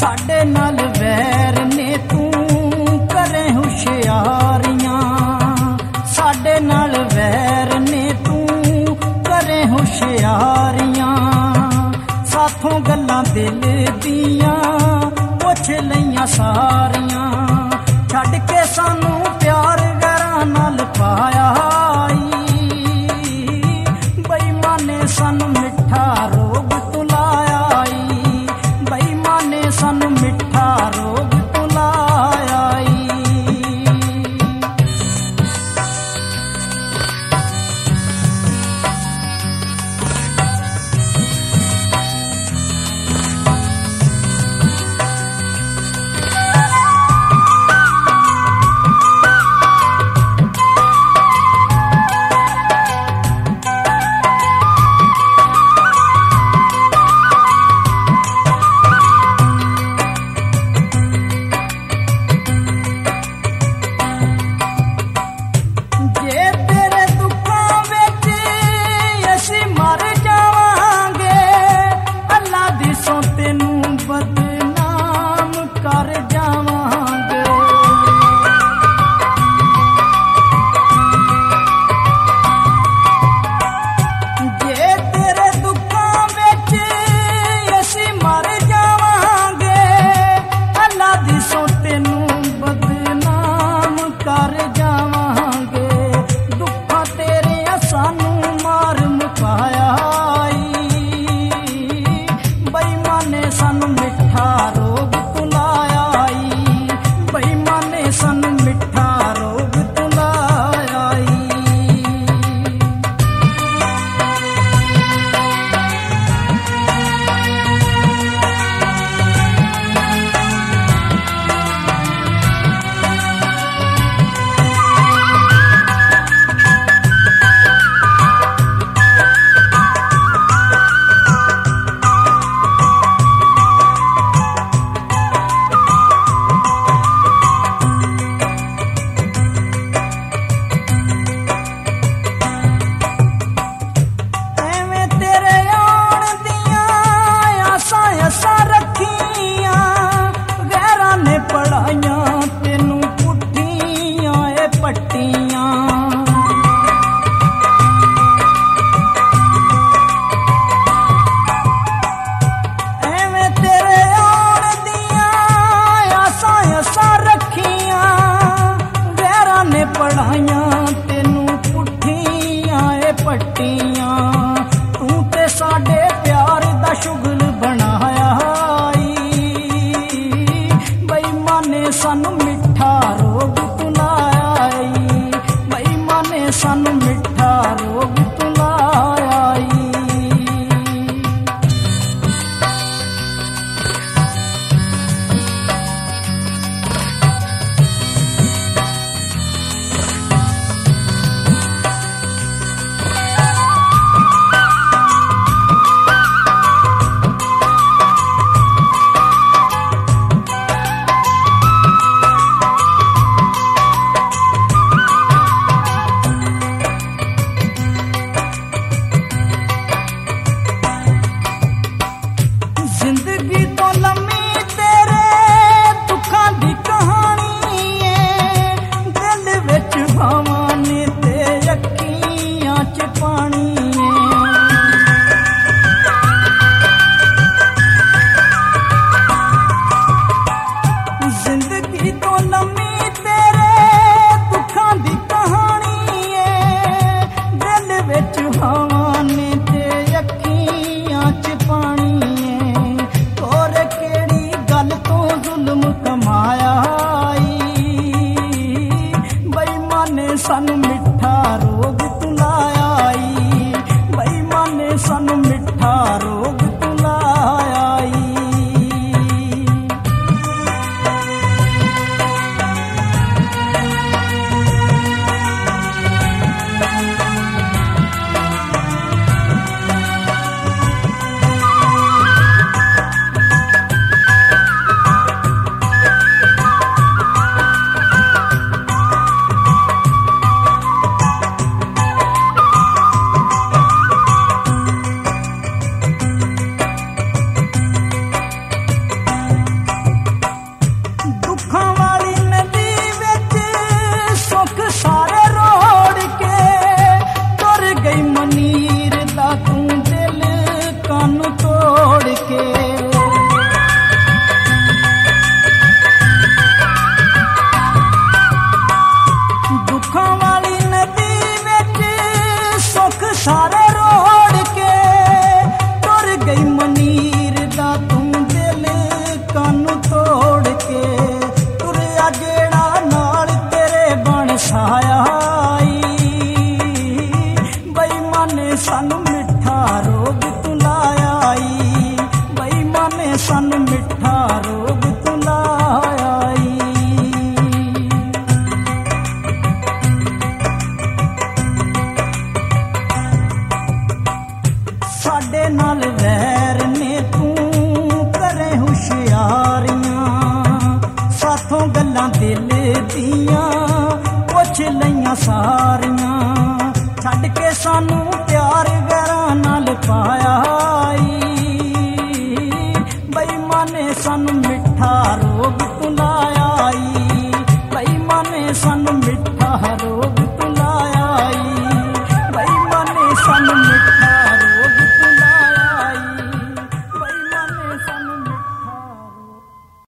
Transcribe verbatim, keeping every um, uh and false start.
साडे नाल वैर ने तू करे हुशियारियां, साडे नाल वैर ने तू करे हुशियारियां, साथों गल्लां दिल दियां पुछ लईयां सारियां, छड्ड के सानू प्यार गैरां नाल पाया बेईमाने सानू मिठा रोग तू लाया, बेईमाने सानू मिठा रोग तू लाया। सानू मिठा रोग तू लाया, बेईमाने सानू मिठा रोग तू लाया। जिंदगी तो लम्मी तेरे दुखां दी कहानी है, दिल विच भावां ने ते अखियां च पानी है। जिंदगी तो लम्मी तेरे दुखां दी कहानी है, दिल विच भावां ने ते अखियां च पानी जुल्म कमाया, बेईमाने सानू मिठा रोग तू लाया, बेईमाने सानू मिठा रोग तू लाया। ਬੇਈਮਾਨੇ ਸਾਨੂੰ ਮਿੱਠਾ ਰੋਗ ਤੂੰ ਲਾਇਆ ਈ। ਸਾਡੇ ਨਾਲ ਵੈਰ ਨੇ ਤੂੰ ਕਰੇ ਹੁਸ਼ਿਆਰੀਆਂ, ਸਾਥੋਂ ਗੱਲਾਂ ਦਿਲ ਦੀਆਂ ਪੁੱਛ ਲਈਆਂ ਸਾਰੀਆਂ, ਛੱਡ ਕੇ ਸਾਨੂੰ ਪਿਆਰ ਗਰਾਂ ਨਾਲ ਪਾਇਆ ਈ। ਬੇਈਮਾਨੇ ਸਾਨੂੰ ਮਿੱਠਾ ਰੋਗ ਤੂੰ ਲਾਇਆ ਈ, ਬੇਈਮਾਨੇ ਸਾਨੂੰ